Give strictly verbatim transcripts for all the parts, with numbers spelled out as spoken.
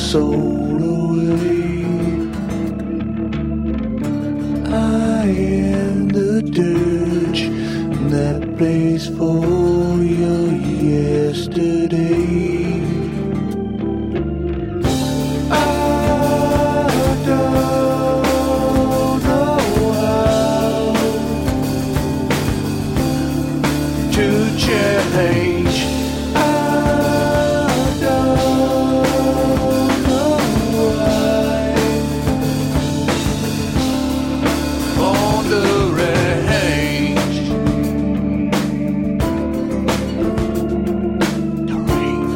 soul away. I am the dirge that plays for your yesterday. Change. I don't know why. On the range, the range.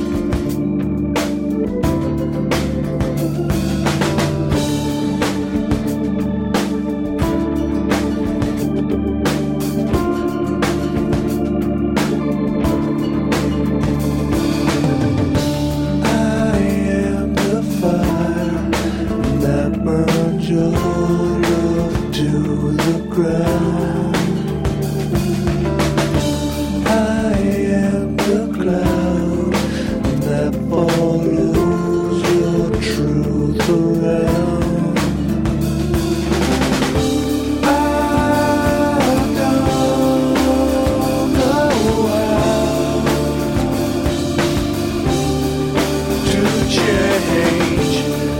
Your love to the ground. I am the cloud that follows your truth around. I don't know how to change.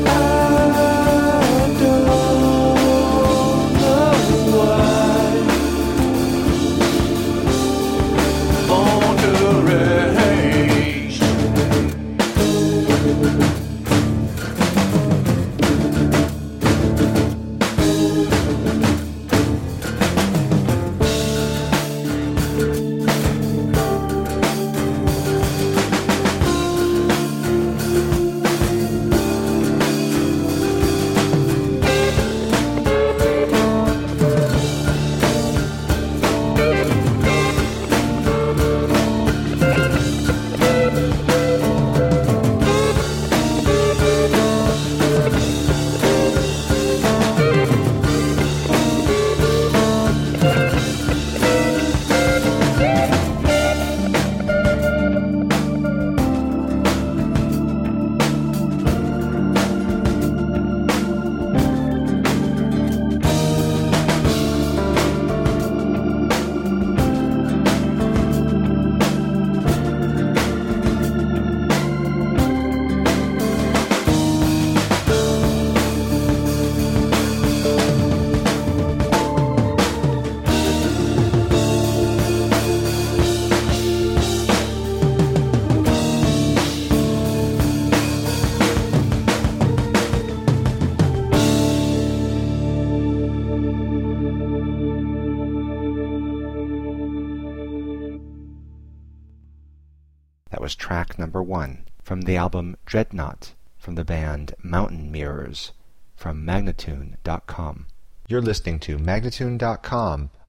That was track number one from the album Dreadnought from the band Mountain Mirrors from Magnatune dot com. You're listening to Magnatune dot com